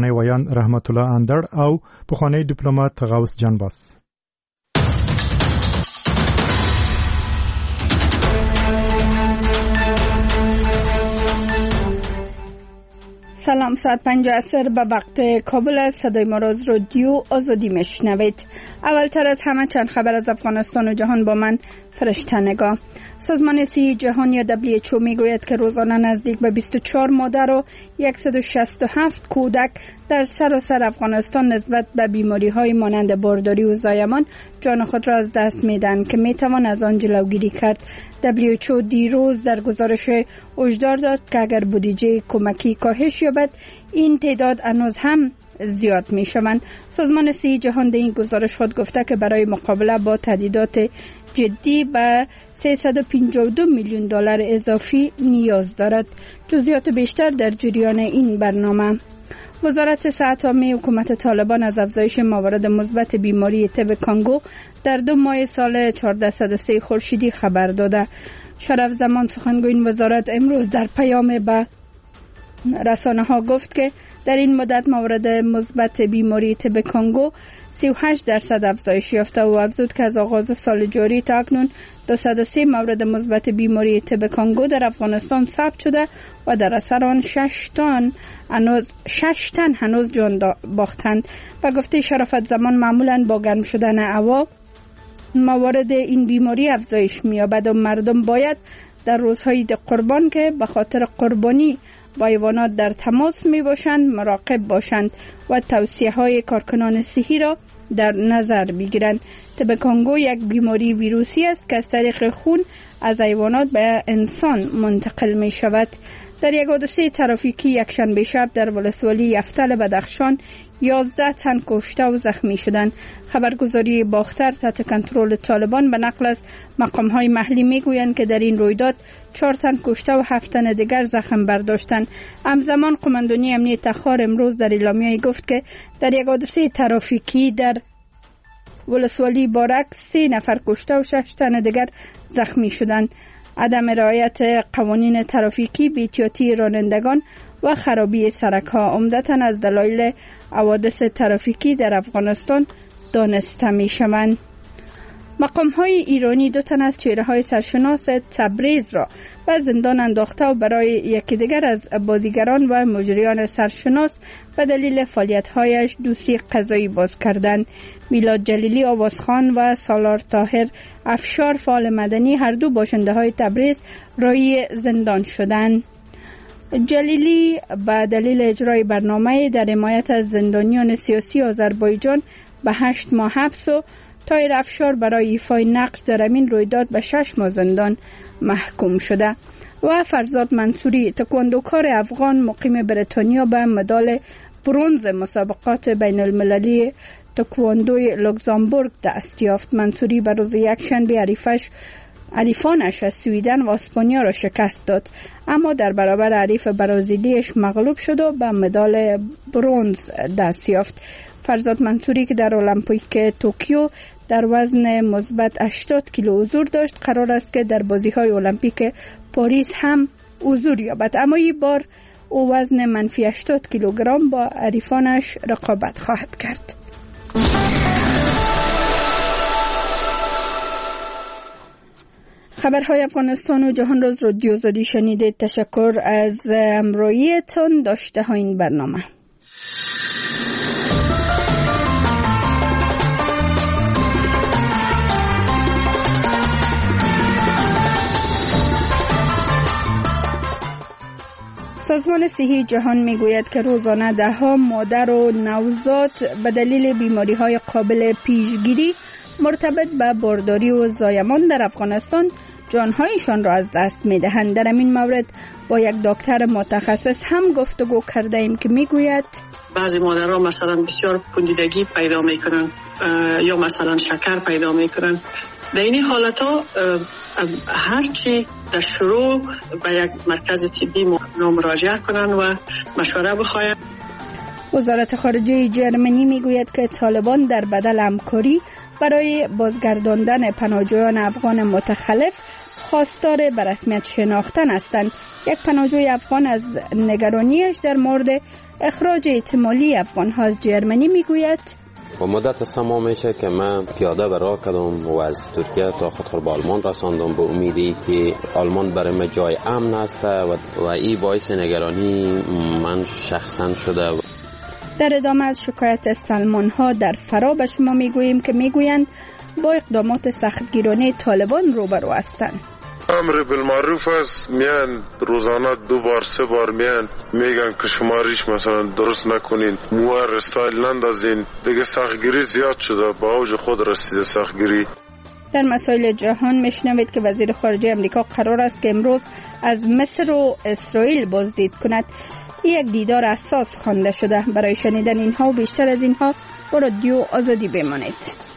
رسانه ویان رحمت الله اندر او پخوانی دیپلمات غوث جانباس. سلام، ساعت 5 عصر به وقت کابل است. صدای ما را از رادیو آزادی میشنوید. اولتر از همه چند خبر از افغانستان و جهان با من فرشته نگاه. سازمان صحی جهانی یا WHO میگوید که روزانه نزدیک به 24 مادر و 167 کودک در سراسر افغانستان نسبت به بیماری های مانند بارداری و زایمان جان خود را از دست میدن که میتوان از آن جلوگیری کرد. WHO دیروز در گزارش هشدار داد که اگر بودجه کمکی کاهش یابد این تعداد هنوز هم زیاد می شوند. سازمان صحی جهان در این گزارش خود گفته که برای مقابله با تهدیدات جدی به 352 میلیون دلار اضافی نیاز دارد. جزئیات بیشتر در جریان این برنامه. وزارت صحت عامه حکومت طالبان از افزایش موارد مثبت بیماری تب کانگو در 2 ماه سال 1403 خورشیدی خبر داده. شرف زمان سخنگوی این وزارت امروز در پیام به رسانه ها گفت که در این مدت موارد مثبت بیماری تب کانگو 38% افزایش یافته و افزود که از آغاز سال جاری تا اکنون 203 مورد مثبت بیماری تب کانگو در افغانستان ثبت شده و در اثر آن 6 تن هنوز جان باختند. و گفته شرافت زمان معمولاً با گرم شدن هوا موارد این بیماری افزایش می‌یابد و مردم باید در روزهای قربان که به خاطر قربانی با حیوانات در تماس می باشند مراقب باشند و توصیه های کارکنان صحی را در نظر بگیرند. تب کانگو یک بیماری ویروسی است که از طریق خون از حیوانات به انسان منتقل می شود. در یک حادثه ترافیکی یکشنبه شب در ولسوالی یفتل بدخشان 11 تن کشته و زخمی شدند. خبرگزاری باختر تحت کنترل طالبان به نقل از مقام‌های محلی میگویند که در این رویداد 4 تن کشته و 7 تن دیگر زخم برداشتند. همزمان قماندانی امنیت تخار امروز در اعلامیه گفت که در یک حادثه ترافیکی در ولسوالی بارک 3 نفر کشته و 6 تن دیگر زخمی شدند. عدم رعایت قوانین ترافیکی، بی‌احتیاطی رانندگان و خرابی سرک‌ها عمدتاً از دلایل حوادث ترافیکی در افغانستان دانسته می‌شوند. مقام‌های ایرانی 2 تن از چهره‌های سرشناس تبریز را به زندان انداخته و برای یکی دیگر از بازیگران و مجریان سرشناس به دلیل فعالیت‌هایش دوسیه قضایی باز کردند. میلاد جلیلی آوازخان و سالار طاهر افشار فعال مدنی هر دو باشنده‌های تبریز رای زندان شدند. جلیلی به دلیل اجرای برنامه در حمایت از زندانیان سیاسی آذربایجان به 8 ماه حبس و طاهر افشار برای ایفای نقش در این رویداد به 6 ماه زندان محکوم شده. و فرزاد منصوری تکواندوکار افغان مقیم بریتانیا به مدال برنز مسابقات بین المللی تکواندوی لوکزامبورگ دست یافت. منصوری به روز یکشنبه حریفانش از سویدن و اسپانیا را شکست داد، اما در برابر حریف برازیلیش مغلوب شد و به مدال برنز دست یافت. فرزاد منصوری که در المپیک توکیو در وزن مثبت 80 کیلو حضور داشت قرار است که در بازی‌های المپیک پاریس هم حضور یابد، اما این بار او وزن منفی 80 کیلوگرم با حریفانش رقابت خواهد کرد. خبرهای افغانستان و جهان را از رادیو آزادی شنیدید. تشکر از همراهیتان. داشته ها این برنامه. سازمان صحی جهان میگوید که روزانه 10 مادر و نوزاد به دلیل بیماری‌های قابل پیشگیری مرتبط به بارداری و زایمان در افغانستان جانهایشان را از دست می‌دهند. در این مورد با یک دکتر متخصص هم گفتگو کرده ایم که میگوید بعضی مادرها مثلا بسیار پوندیدگی پیدا میکنن یا مثلا شکر پیدا میکنن. در این حالتها هرچی در شروع به یک مرکز طبی مراجعه کنن و مشوره بخواهند. وزارت خارجه جرمنی میگوید که طالبان در بدل همکاری برای بازگرداندن پناهجویان افغان متخلف خواستار به رسمیت شناختن هستند. یک پناهجوی افغان از نگرانیش در مورد اخراج احتمالی افغان‌ها از جرمنی میگوید: و مدت 3 ماه میشه که من پیاده به راه کردم و از ترکیه تا خود به آلمان رساندم به امیدی که آلمان برای من جای امن است و این باعث نگرانی من شخصا شده. در ادامه از شکایت سلمان ها در فرا به شما میگوییم که میگویند با اقدامات سختگیرانه طالبان روبرو هستند. امر بالمعروف است، میان روزانه 2 بار 3 بار میگن که شما ریش مثلا درست نکنین، موار استایل نندازین. دیگه سختگیری زیاد شده، با اوج خود رسیده سختگیری. در مسائل جهان میشنوید که وزیر خارجه امریکا قرار است که امروز از مصر و اسرائیل بازدید کند. یک دیدار اساس خوانده شده. برای شنیدن اینها و بیشتر از اینها با رادیو آزادی بمانید.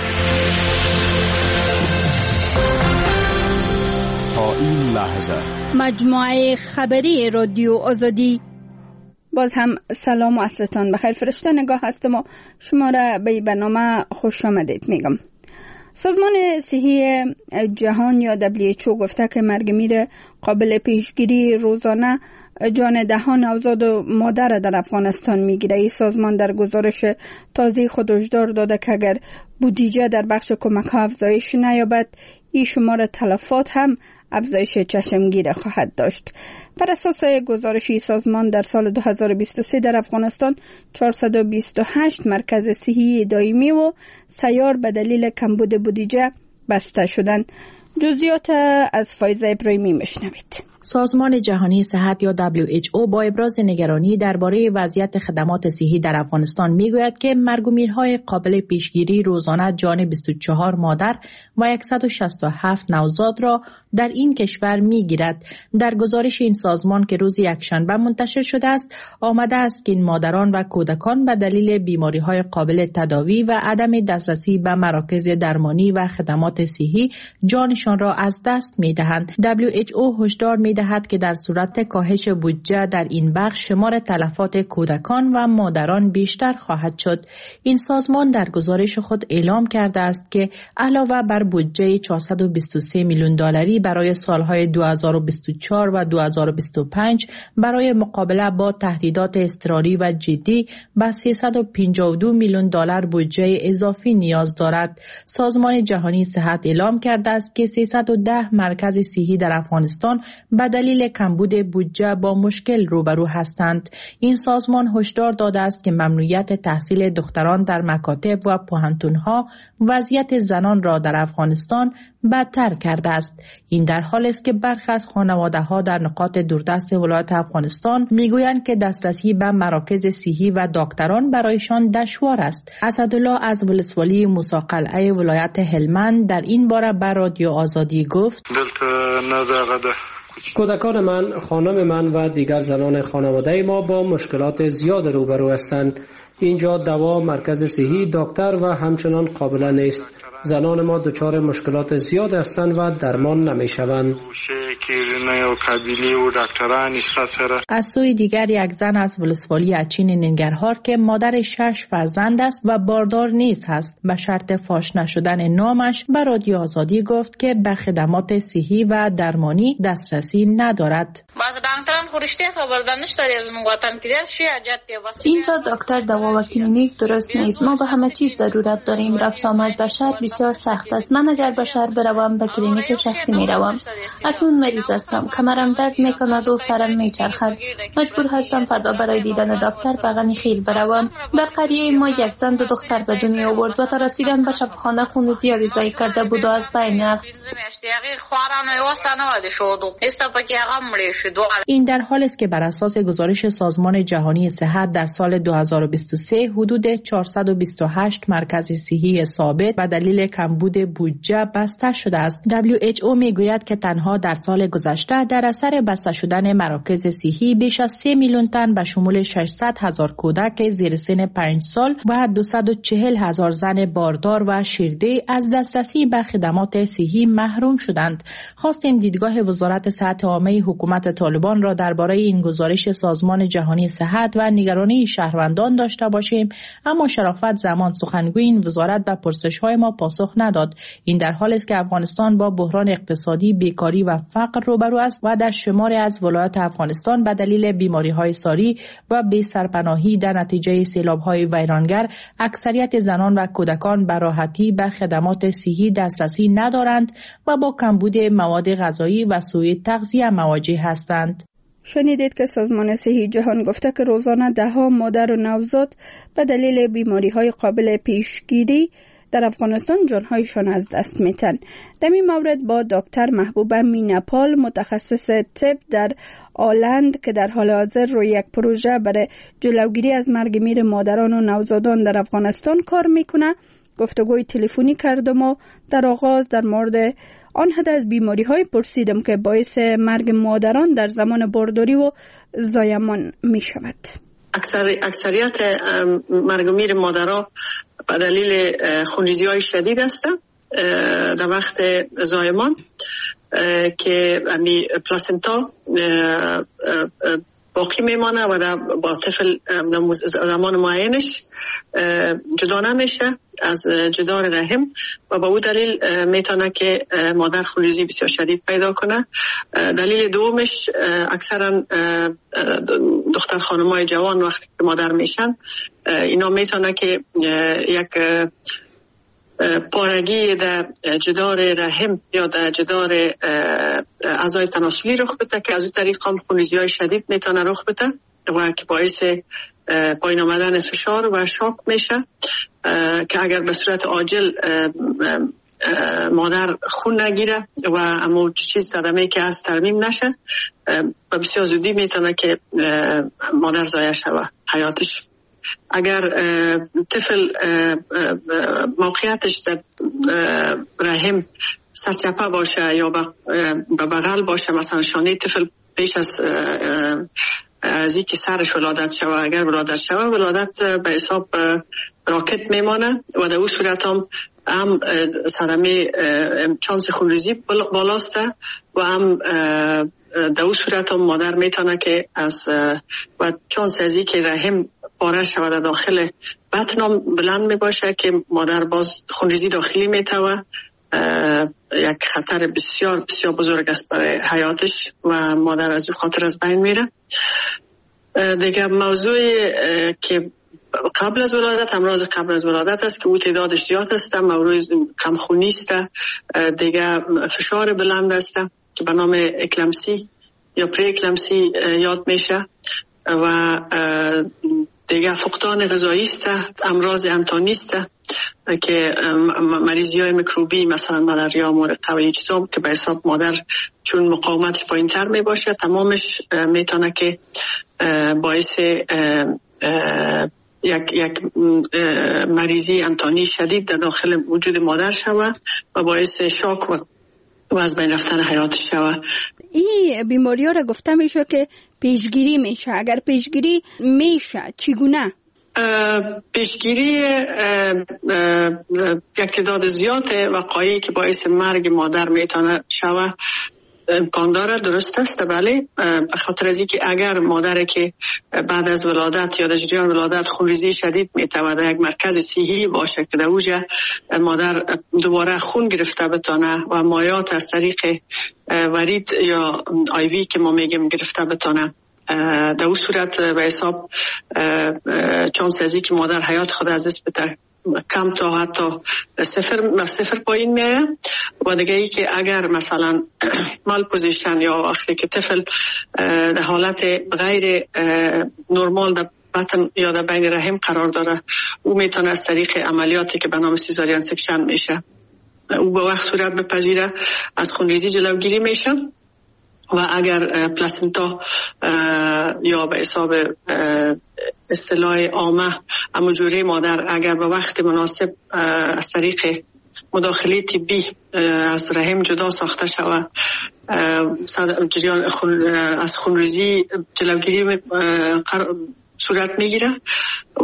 تا این لحظه مجموعه خبری رادیو آزادی. باز هم سلام و عصرتان بخیر. فرشته نگاه هستم و شما را به برنامه خوش آمدید میگم. سازمان صحی جهان یا WHO گفته که مرگ میر قابل پیشگیری روزانه جان دهان نوزاد و مادر در افغانستان میگیره. این سازمان در گزارش تازه خود هشدار داده که اگر بودجه در بخش کمک ها افزایش نیابد، این شمار تلفات هم افزایش چشمگیر خواهد داشت. بر اساس گزارش این سازمان در سال 2023 در افغانستان 428 مرکز صحی دائمی و سیار به دلیل کمبود بودجه بسته شدند. جزئیات از فایزه ابراهیمی میشنوید. سازمان جهانی صحت یا WHO با ابراز نگرانی درباره وضعیت خدمات صحی در افغانستان میگوید که مرگ و میرهای قابل پیشگیری روزانه جان 24 مادر و 167 نوزاد را در این کشور میگیرد. در گزارش این سازمان که روز یکشنبه منتشر شده است، آمده است که این مادران و کودکان به دلیل بیماری‌های قابل تداوی و عدم دسترسی به مراکز درمانی و خدمات صحی جانشان را از دست میدهند. WHO هشدار می‌دهد که در صورت کاهش بودجه در این بخش شمار تلفات کودکان و مادران بیشتر خواهد شد. این سازمان در گزارش خود اعلام کرده است که علاوه بر بودجه 423 میلیون دلاری برای سالهای 2024 و 2025 برای مقابله با تهدیدات اضطراری و جدی به 352 میلیون دلار بودجه اضافی نیاز دارد. سازمان جهانی صحت اعلام کرده است که 310 مرکز صحی در افغانستان به دلیل کمبود بودجه با مشکل روبرو هستند. این سازمان هشدار داده است که ممنوعیت تحصیل دختران در مکاتب و پوهنتون‌ها وضعیت زنان را در افغانستان بدتر کرده است. این در حالی است که برخی از خانواده‌ها در نقاط دوردست ولایت افغانستان میگویند که دسترسی به مراکز صحی و دکتران برایشان دشوار است. اسدالله از ولسوالی موسی قلعه ولایت هلمند در این باره به رادیو آزادی گفت: کودکان من، خانم من و دیگر زنان خانواده ما با مشکلات زیاد روبرو هستند. اینجا دوا، مرکز صحی، دکتر و همچنان قابل نیست. زنان ما دچار مشکلات زیاد هستند و درمان نمیشوند. از سوی دیگر یک زن از ولسوالی اچین ننگرهار که مادر 6 فرزند است و باردار نیز هست، به شرط فاش نشدن نامش به رادیو آزادی گفت که به خدمات صحی و درمانی دسترسی ندارد. اینجا دکتر، دوا و کلینیک درست نیست. ما به همه چیز ضرورت داریم. رفت آمد به شهر بسیار سخت است. من اگر به شهر بروم به کلینیک شخصی میروم. اکنون مریض هستم، کمرم درد میکند و سرم میچرخد. مجبور هستم فردا برای دیدن دکتر به غنیخیل بروم. در قریه ما یک زن 2 دختر به دنیا آورد و تا رسیدن به شفاخانه خون زیادی ضایع کرده بود و از بین رفت. این در حالی است که بر اساس گزارش سازمان جهانی صحت در سال 2023 حدود 428 مرکز صحی ثابت به دلیل کمبود بودجه بسته شده است. WHO میگوید که تنها در سال گذشته در اثر بسته شدن مراکز صحی بیش از 3 میلیون تن به شمول 600,000 کودک زیر سن 5 سال و 240,000 زن باردار و شیرده از دسترسی به خدمات صحی محروم شدند. خواستیم دیدگاه وزارت صحت عامه حکومت طالبان را را درباره این گزارش سازمان جهانی صحت و نگرانی شهروندان داشته باشیم، اما شرافت زمان سخنگوی این وزارت به پرسش‌های ما پاسخ نداد. این در حالی است که افغانستان با بحران اقتصادی، بیکاری و فقر روبرو است و در شماری از ولایات افغانستان به دلیل بیماری‌های ساری و بی‌سرپناهی در نتیجه سیلاب‌های ویرانگر اکثریت زنان و کودکان به راحتی به خدمات صحی دسترسی ندارند و با کمبود مواد غذایی و سوء تغذیه مواجه هستند. شنیدید که سازمان صحی جهان گفته که روزانه ده‌ها مادر و نوزاد به دلیل بیماری‌های قابل پیشگیری در افغانستان جانهایشان از دست میتن. در این مورد با دکتر محبوبه مینپال متخصص طب در آلند که در حال حاضر روی یک پروژه برای جلوگیری از مرگ میر مادران و نوزادان در افغانستان کار میکنه گفتگوی تلفنی کردم و در آغاز در مورد آن حد از بیماری های پرسیدم که باعث مرگ مادران در زمان بارداری و زایمان می شود. اکثریت مرگ میر مادران به دلیل خونریزی های شدید است در وقت زایمان که امی پلاسنتا باقی میمانه و با طفل زمان معینش جدا نمیشه از جدار رحم و با او دلیل میتونه که مادر خونریزی بسیار شدید پیدا کنه. دلیل دومش اکثرا دختر خانمای جوان وقتی که مادر میشن اینا میتونه که یک پارگی در جدار رحم یا در جدار اعضای تناسلی رخ بده که از این طریق هم خونریزی های شدید میتونه رخ بده و که باعث پایین آمدن فشار و شوک میشه که اگر به صورت عاجل مادر خون نگیره و اما چیز صدمه که از ترمیم نشه و بسیار زودی میتونه که مادر ضایع شود حیاتش. اگر طفل موقعیتش در رحم سرچپه باشه یا به بغل باشه، مثلا شانه طفل پیش از که سرش ولادت شوه، اگر ولادت شوه ولادت به حساب راکت میمانه و در اون صورت هم صدمه چانس خونریزی بالاست و هم در اون صورت هم مادر میتونه که از و چانس ازی که رحم پاره شود در داخل بطن بلند می باشه که مادر باز خونریزی داخلی میتوه یک خطر بسیار بسیار بزرگ است برای حیاتش و مادر از خاطر از بین میره. دیگه موضوعی که قبل از ولادت، امراض قبل از ولادت است که او تعدادش زیاد است، موضوع کمخونی است، دیگه فشار بلند است که به نام اکلمسی یا پری اکلمسی یاد میشه و دیگه فقدان غذایی است، امراض انتانی است که مریضی های میکروبی مثلا ملاریا، مرقه و چیزا که به حساب مادر چون مقاومت پایین تر می باشه تمامش میتونه که باعث یک مریضی انتانی شدید در داخل وجود مادر شود و باعث شاک و از بین رفتن حیاتش شود. این بیماری ها را گفته میشه که پیشگیری میشه. اگر پیشگیری میشه چگونه؟ پیشگیری یک تعداد زیاد وقایعی که باعث مرگ مادر میتونه شود امکان داره، درست است بله، به خاطر از اینکه اگر مادر که بعد از ولادت یا در جریان ولادت خونریزی شدید میتواند یک مرکز صحی باشه که در اوجه مادر دوباره خون گرفته بتونه و مایات از طریق ورید یا آیوی که ما میگیم گرفته بتونه، در اون صورت به حساب چانس ازی که مادر حیات خود از دست بده کم تا حتی صفر پایین میاد. و دیگه ای که اگر مثلا مال پوزیشن یا وقتی که طفل در حالت غیر نرمال در بطن یا در بین رحم قرار داره، او میتونه از طریق عملیاتی که به نام سیزارین سکشن میشه او به وقت صورت بپذیره، از خونریزی جلوگیری میشه. و اگر پلاسنتا یا به حساب اصطلاح عامه اموجوری مادر اگر به وقت مناسب از طریق مداخله طبی از رحم جدا ساخته شود، جریان از خونریزی جلوگیری صورت میگیره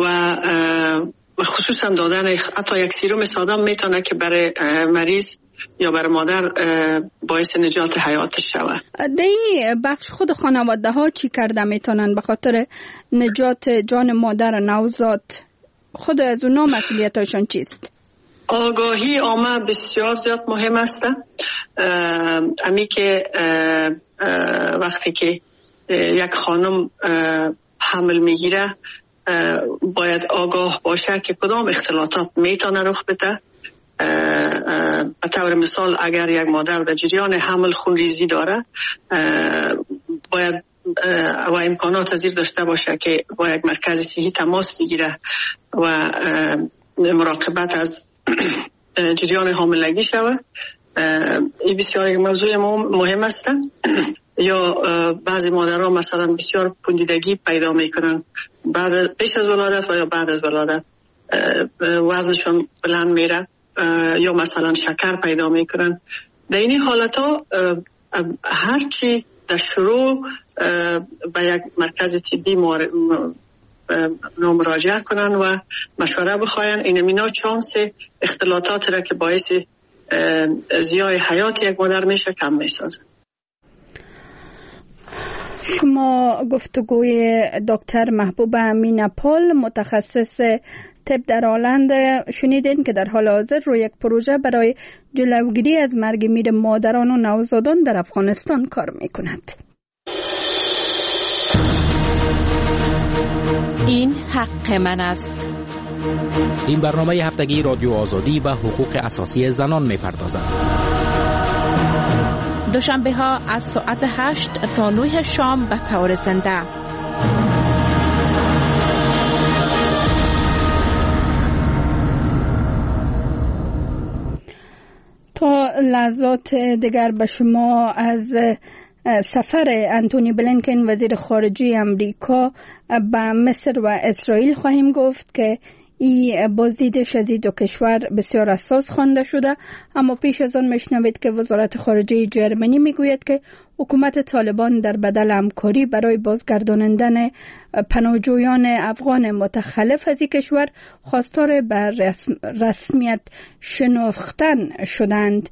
و خصوصا دادن حتی یک سیروم ساده میتونه که برای مریض یا بر مادر باعث نجات حیاتش شود. در این بخش خود خانواده ها چی کرده میتونن به خاطر نجات جان مادر نوزاد؟ خود از اونا مسئولیتاشون چیست؟ آگاهی عامه بسیار زیاد مهم است. امی که وقتی که یک خانم حمل میگیره باید آگاه باشه که کدام اختلاطات میتونه رخ بده. به طور مثال اگر یک مادر در جریان حمل خونریزی داره باید و امکانات پذیر داشته باشه که با یک مرکز صحی تماس بگیره و مراقبت از جریان حاملگی شود. این بسیار یک موضوع مهم است. یا بعضی مادرها مثلا بسیار پوندیدگی پیدا میکنن پیش از ولادت و یا بعد از ولادت، وزنشون بلند میره یا مثلا شکر پیدا میکنن. در این حالت ها هرچی در شروع به یک مرکز طبی مراجعه کنن و مشوره بخواین. این مینا چانس اختلاطات را که باعث زیای حیات یک مادر میشه کم میسازه. شما گفتگوی دکتر محبوب امین‌پال متخصص طب در هلند شنیدین که در حال حاضر روی یک پروژه برای جلوگیری از مرگ میر مادران و نوزادان در افغانستان کار میکند. این حق من است. این برنامه هفتگی رادیو آزادی و حقوق اساسی زنان میپردازد. دوشنبه ها از ساعت 8 تا 9 شام به طور زنده. تا لحظات دیگر به شما از سفر انتونی بلینکن وزیر خارجه امریکا به مصر و اسرائیل خواهیم گفت که این بازدیدش از این دو کشور بسیار اساس خوانده شده. اما پیش از آن میشنوید که وزارت خارجه جرمنی میگوید که حکومت طالبان در بدل همکاری برای بازگرداندن پناهجویان افغان متخلف از این کشور خواستار به رسمیت شناختن شدند.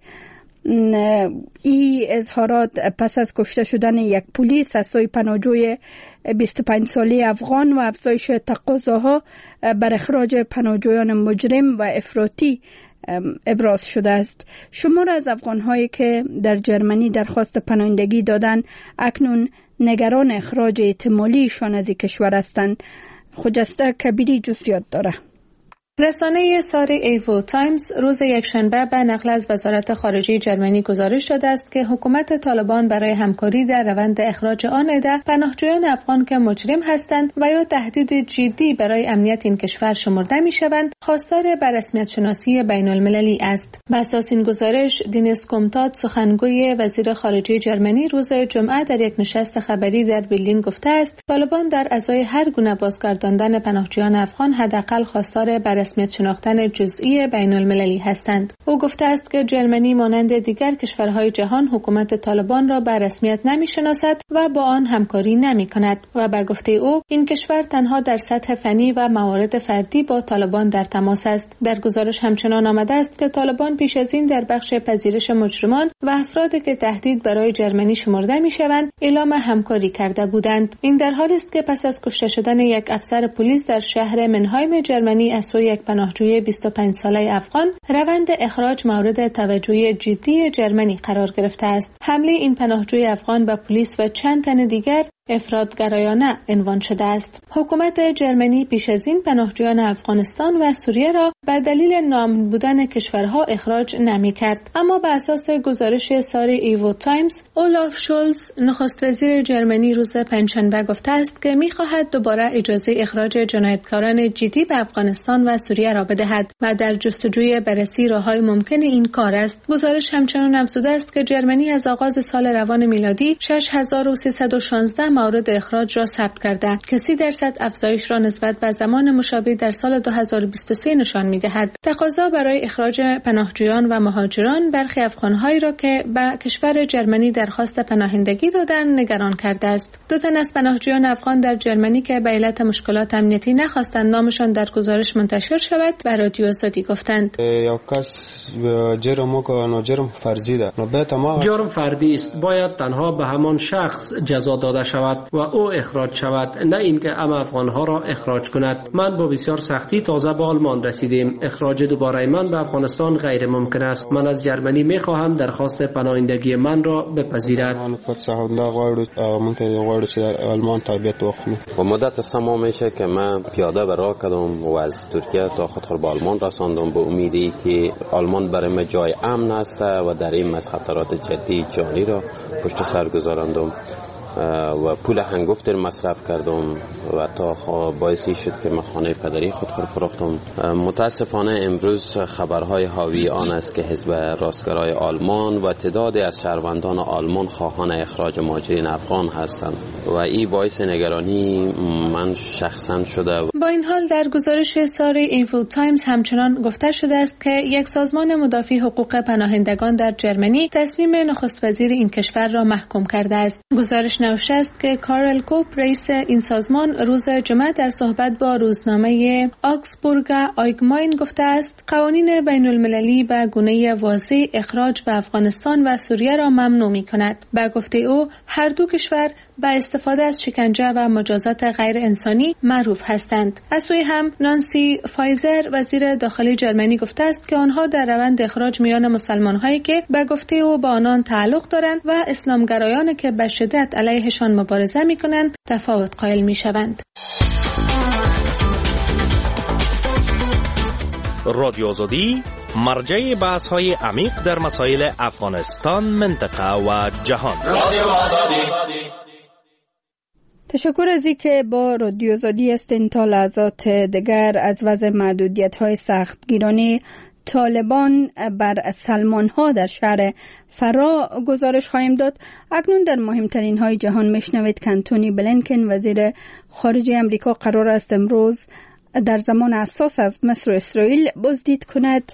این اظهارات پس از کشته شدن یک پلیس از سوی پناهجوی 25 ساله افغان و افزایش تقاضاها بر اخراج پناهجویان مجرم و افراطی ابراز شده است. شمار از افغان‌هایی که در جرمنی درخواست پناهندگی دادند اکنون نگران اخراج احتمالیشان از این کشور هستند. خجسته کبیری جزئیات داره. رسانه ساری ایو تایمز روز یکشنبه به نقل از وزارت خارجه جرمنی گزارش داده است که حکومت طالبان برای همکاری در روند اخراج آن عده پناهجویان افغان که مجرم هستند و یا تهدید جدی برای امنیت این کشور شمرده می‌شوند خواستار به رسمیت شناسی بین‌المللی است. بر اساس این گزارش دینیس کومتاد سخنگوی وزیر خارجه جرمنی روز جمعه در یک نشست خبری در برلین گفته است طالبان در ازای هر گونه بازگرداندن پناهجویان افغان حداقل خواستار رسمیت شناختن جزئی بین‌المللی هستند. او گفته است که جرمنی مانند دیگر کشورهای جهان حکومت طالبان را به رسمیت نمی‌شناسد و با آن همکاری نمی‌کند و به گفته او این کشور تنها در سطح فنی و موارد فردی با طالبان در تماس است. در گزارش همچنان آمده است که طالبان پیش از این در بخش پذیرش مجرمان و افرادی که تهدید برای جرمنی شمرده می‌شوند اعلام همکاری کرده بودند. این در حالی است که پس از کشته شدن یک افسر پلیس در شهر منهایم جرمنی از سوی یک پناهجوی 25 ساله افغان روند اخراج مورد توجه جدی جرمنی قرار گرفته است. حمله این پناهجوی افغان به پلیس و چند تن دیگر افراط‌گرایانه عنوان شده است. حکومت جرمنی پیش از این پناهجویان افغانستان و سوریه را به دلیل ناامن بودن کشورها اخراج نمی‌کرد. اما به اساس گزارش ساری ایو تایمز اولاف شولز نخست وزیر جرمنی روز پنجشنبه گفته است که می‌خواهد دوباره اجازه اخراج جنایتکاران جدی به افغانستان و سوریه را بدهد و در جستجوی بررسی راه‌های ممکن این کار است. گزارش همچنان افزوده است که جرمنی از آغاز سال روان میلادی 6316 مورد اخراج را ثبت کرده که 30% افزایش را نسبت به زمان مشابه در سال 2023 نشان می‌دهد. تقاضا برای اخراج پناهجویان و مهاجران برخی افغان‌هایی را که به کشور جرمنی درخواست پناهندگی دادند نگران کرده است. 2 تن از پناهجویان افغان در جرمنی که به علت مشکلات امنیتی نخواستند نامشان در گزارش منتشر شود به رادیو آزادی گفتند. جرم فردی است، باید تنها به همان شخص جزا داده شود و او اخراج شود، نه اینکه افغان‌ها را اخراج کند. من با بسیار سختی تازه به آلمان رسیدیم. اخراج دوباره من به افغانستان غیر ممکن است. من از جرمنی می‌خواهم درخواست پناهندگی من را بپذیرد. و مدت 3 ماه میشه که من پیاده به راه کردم و از ترکیه تا خاطر به آلمان رساندم به امیدی که آلمان برای من جای امن است و در این از خطرات جدی جانی را پشت سر گذاراندم و پول هنگفت مصرف کردم و تا باعثی شد که من خانه پدری خود فروختم. متاسفانه امروز خبرهای حاوی آن است که حزب راستگرای آلمان و تعدادی از شهروندان آلمان خواهان اخراج مهاجرین افغان هستند و این باعث نگرانی من شخصا شده. با این حال در گزارش ساری اینفو تایمز همچنان گفته شده است که یک سازمان مدافع حقوق پناهندگان در جرمنی تصمیم نخست وزیر این کشور را محکوم کرده است. گزارش نوشته است که کارل کوپ رئیس این سازمان روز جمعه در صحبت با روزنامه آکسبورگ آیگماین گفته است قوانین بین المللی به گونه واضح اخراج به افغانستان و سوریه را ممنوع می کند. به گفته او هر دو کشور به استفاده از شکنجه و مجازات غیر انسانی معروف هستند. از سوی هم نانسی فایزر وزیر داخلی جرمنی گفته است که آنها در روند اخراج میان مسلمان‌هایی که به گفته او با آنان تعلق دارند و اسلامگرایان که به شدت علیهشان مبارزه می‌کنند تفاوت قائل می‌شوند. رادیو آزادی مرجع بحث‌های عمیق در مسائل افغانستان، منطقه و جهان. رادیو آزادی. تشکر از اینکه با رادیو آزادی هستین. تا لحظات دیگر از وضع محدودیت‌های سختگیرانه طالبان بر سلمان‌ها در شهر فرا گزارش خواهیم داد. اکنون در مهمترین های جهان میشنوید که انتونی بلینکن وزیر خارجه امریکا قرار است امروز در زمان حساس از مصر و اسرائیل بازدید کند.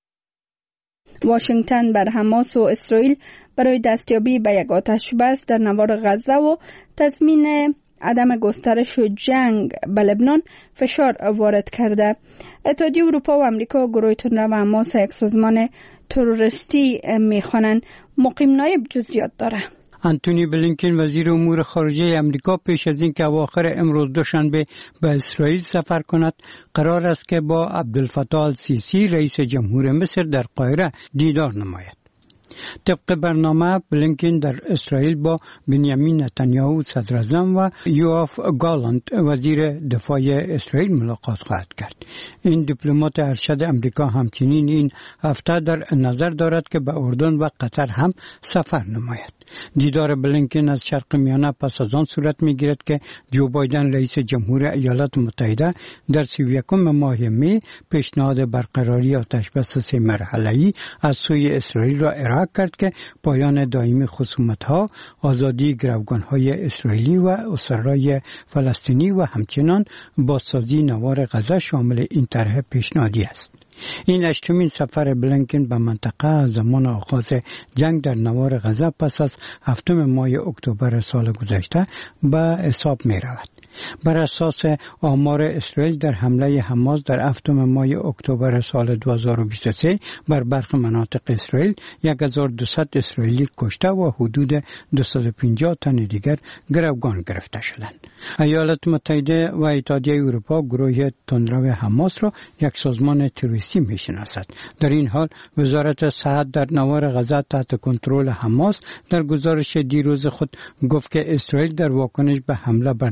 واشنگتن بر حماس و اسرائیل برای دستیابی به یک آتش بس در نوار غزه و تضمین عدم گسترش و جنگ به لبنان فشار وارد کرده. اتحادیه اروپا و امریکا گروه تندرو و حماس یک سازمان تروریستی میخوانند. مقیم نایب جزئیات داره. انتونی بلینکن وزیر امور خارجه امریکا پیش از اینکه اواخر امروز دوشنبه به اسرائیل سفر کند قرار است که با عبدالفتاح السیسی رئیس جمهور مصر در قاهره دیدار نماید. طبق برنامه بلینکن در اسرائیل با بنیامین نتانیاهو صدر اعظم و یوآف گالانت وزیر دفاع اسرائیل ملاقات خواهد کرد. این دیپلمات ارشد امریکا همچنین این هفته در نظر دارد که به اردن و قطر هم سفر نماید. دیدار بلینکن از شرق میانه پس از آن صورت میگیرد که جو بایدن رئیس جمهور ایالات متحده در 31 ماه می پیشنهاد برقراری آتشبس 3 مرحله‌ای از سوی اسرائیل را ارائه کرد که پایان دائمی خصومت‌ها، آزادی گروگان‌های اسرائیلی و اسرای فلسطینی و همچنان بازسازی نوار غزه شامل این طرح پیشنهادی است. این 8مین سفر بلینکن به منطقه زمان آغاز جنگ در نوار غزه پس از 7 ماه اکتبر سال گذشته به حساب می رود. بر اساس آمار اسرائیل در حمله حماس در 7 ماه اکتبر سال 2023 بر برخی مناطق اسرائیل 1200 اسرائیلی کشته و حدود 250 تن دیگر گروگان گرفته شدند. ایالات متحده و اتحادیه اروپا گروه تندرو حماس را یک سازمان تروریستی می‌شناسد. در این حال وزارت صحت در نوار غزه تحت کنترل حماس در گزارش دیروز خود گفت که اسرائیل در واکنش به حمله بر نوار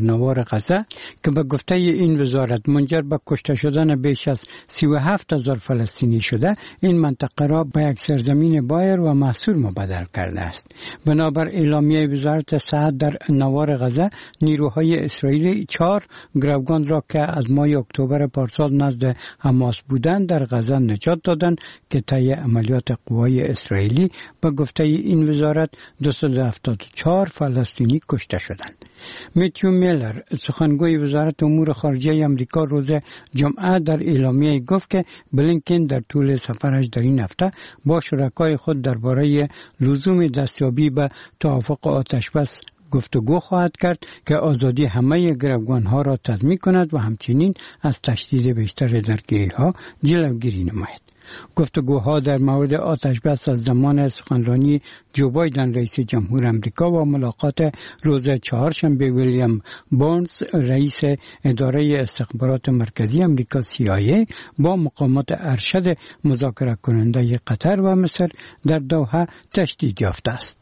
غزه که به گفته این وزارت منجر به کشته شدن بیش از 37,000 فلسطینی شده، این منطقه را به یک سرزمین بایر و محصور مبدل کرده است. بنابر اعلامیه وزارت صحت در نوار غزه، نیروهای اسرائیلی 4 گروگان را که از ماه اکتبر پارسال نزد حماس بودند در غزه نجات دادند که طی عملیات قوای اسرائیلی به گفته این وزارت 274 فلسطینی کشته شدند. میتیو میلر، سخنگوی وزارت امور خارجه آمریکا، روز جمعه در اعلامیه گفت که بلینکن در طول سفرش در این هفته با شرکای خود درباره لزوم دستیابی به توافق آتشبس گفتگو خواهد کرد که آزادی همه گروگان‌ها را تضمین کند و همچنین از تشدید بیشتر درگیری‌ها جلوگیری نماید. گفتگوها در مورد آتشبس از زمان سخنرانی جو بایدن رئیس جمهور آمریکا و ملاقات روز چهارشنبه ویلیام بارنز رئیس اداره استخبارات مرکزی آمریکا CIA با مقامات ارشد مذاکره کننده قطر و مصر در دوحه تشدید یافته است.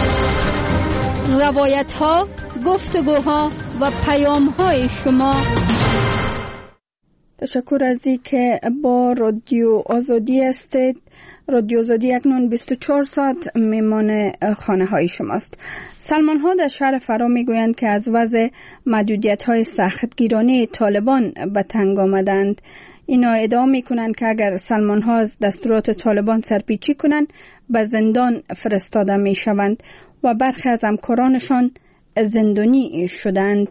روایت ها، گفتگوها و پیام های شما. تشکر از اینکه با رادیو آزادی هستید. رادیو آزادی اکنون 24 ساعت میمان خانه های شماست. سلمان ها در شهر فرا میگویند که از وضع محدودیت های سختگیرانه طالبان به تنگ آمدند. اینا ادعا میکنند که اگر سلمان ها از دستورات طالبان سرپیچی کنند به زندان فرستاده میشوند و برخی از همکارانشان زندانی شدند.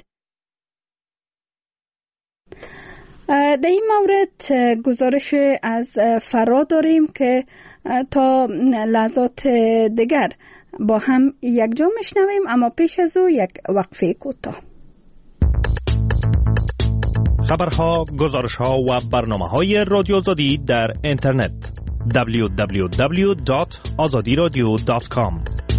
در این مورد گزارش از فرا داریم که تا لحظات دیگر با هم یک جا میشنویم، اما پیش از او یک وقفه کوتاه. خبرها، گزارشها و برنامه‌های رادیو آزادی در اینترنت www.azadiradio.com.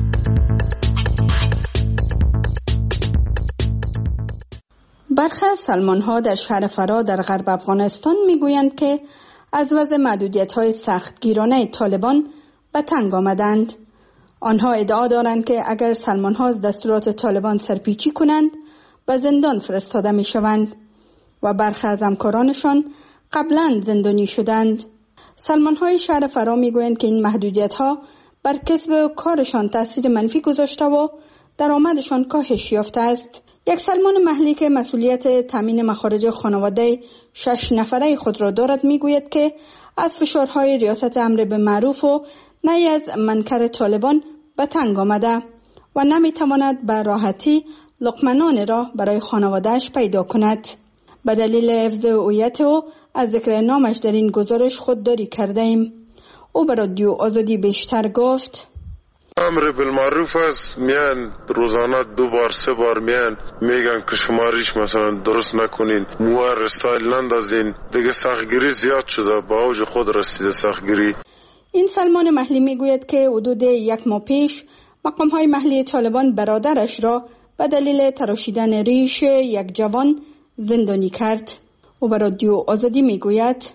برخی از سلمان‌ها در شهر فرا در غرب افغانستان میگویند که از وضع محدودیت‌های سختگیرانه طالبان به تنگ آمدند. آنها ادعا دارند که اگر سلمان‌ها از دستورات طالبان سرپیچی کنند به زندان فرستاده می‌شوند و برخی از همکارانشان قبلا زندانی شدند. سلمان‌های شهر فرا میگویند که این محدودیت‌ها بر کسب کارشان تاثیر منفی گذاشته و درآمدشان کاهش یافته است. یک سلمان محلی که مسئولیت تامین مخارج خانواده 6 نفره خود را دارد میگوید که از فشارهای ریاست امر به معروف و نهی از منکر طالبان به تنگ آمده و نمیتواند به راحتی لقمه نان را برای خانوادهش پیدا کند. به دلیل حفظ هویت او از ذکر نامش در این گزارش خودداری کرده ایم. او به رادیو آزادی بیشتر گفت: امر بالمعروف است، میان روزانه 2 بار 3 بار میان میگن که شما ریش مثلا درست نکنین، موار استایل نندازین. دیگه سختگیری زیاد شده، با اوج خود رسیده سختگیری. این سلمان محلی میگوید که حدود 1 ماه پیش مقام‌های محلی طالبان برادرش را به دلیل تراشیدن ریش یک جوان زندانی کرد. او به رادیو آزادی میگوید: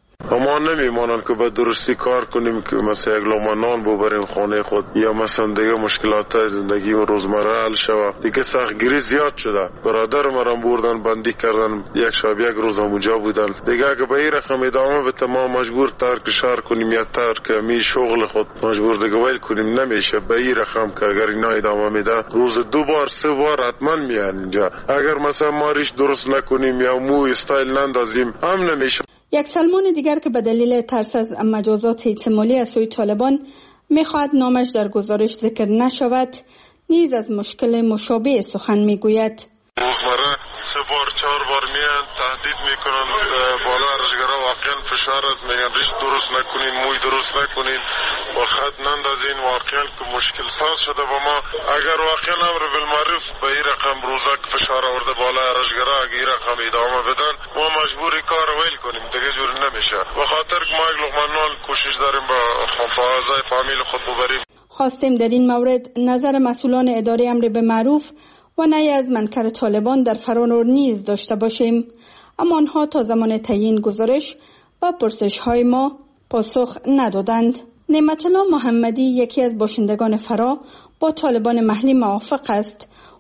ما نمیمانند که به درستی کار کنیم که مثلا یک لقمه نان ببریم خانه خود یا مثلا دیگه مشکلات زندگی و روزمره حل شود. دیگه سختگیری زیاد شده. برادر ما را بردن بندی کردن، یک شب یک روز اونجا بودن. دیگه اگه به این رقم ادامه بده ما مجبور ترک شهر کنیم یا ترک می شغل خود مجبور دیگه ویل کنیم. نمیشه به این رقم که اگر اینا ادامه میده روز 2 بار 3 بار حتما میان اینجا. اگر مثلا ما ریش درست نکنیم یا مو استایل نندازیم هم نمیشه. یک سلمان دیگر که به دلیل ترس از مجازات احتمالی از سوی طالبان میخواهد نامش در گزارش ذکر نشود، نیز از مشکل مشابه سخن میگوید. روزمره 3 بار 4 بار میان تهدید میکنن بالا ارشگرا واقعا فشار از میگن ریش درست نکنین، موی درست نکنین و خط نندازین. واقعا که مشکل ساز شده با ما. اگر واقعا امر بالمعروف به این رقم روزک فشار آورده بالا ارشگرا اگر این رقم ادامه بدن ما مجبوری کار ویل کنیم، دیگه جور نمیشه. به خاطر که ما یک لقمه نان کوشش داریم با اعضای فامیل خود ببریم. خواستیم در این مورد نظر مسئولان اداره امر به معروف و نهی از منکر طالبان در فرانور نیز داشته باشیم، اما آنها تا زمان تعیین گزارش و پرسش‌های ما پاسخ ندادند. نعمت الله محمدی، یکی از باشندگان فرا، با طالبان محلی موافق است.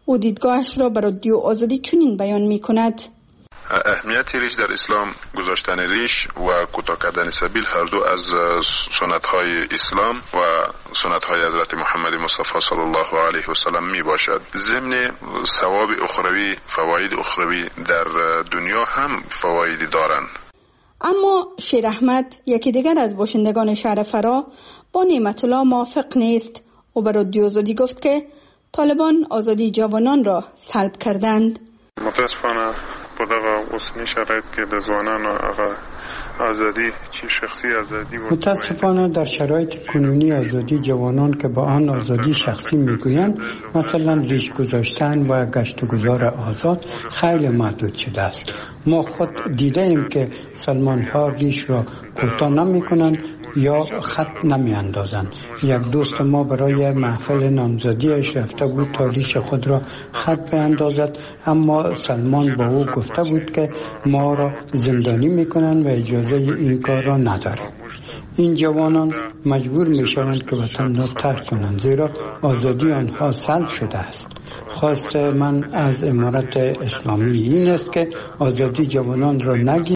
او دیدگاهش را به رادیو آزادی چنین بیان می کند. اهمیت ریش در اسلام، گذاشتن ریش و کوتاه کردن سبیل هر دو از سنت های اسلام و سنت های حضرت محمد مصطفی صلی الله علیه و سلم می باشد. ضمن ثواب اخروی، فواید اخروی در دنیا هم فوایدی دارند. اما شیر احمد، یکی دیگر از باشندگان شهر فرا، با نعمت الله موافق نیست. او به رادیو آزادی گفت که طالبان آزادی جوانان را سلب کردند. متاسفانه په دغه اوسنی شرایط کې د ځوانانو هغه آزادی چې شخصی آزادی متاسفانه در شرایط کنونی آزادی جوانان که با آن آزادی شخصی میگویند، مثلا ریش گذاشتن و گشت و گذار آزاد، خیلی محدود شده است. ما خود دیده ایم که سلمان ها ریش را کوتاه نمی کنند یا خط نمی اندازند. یک دوست ما برای محفل نامزدیش رفته بود تا ریش خود را خط بیاندازد، اما سلمان با او گفته بود که ما را زندانی می کنند و اجازه این کار را نداریم. این جوانان مجبور می شوند که وطن را ترک کنند، زیرا آزادی آنها سلب شده است. خواست من از امارت اسلامی این است که آزادی جوانان را نگیرد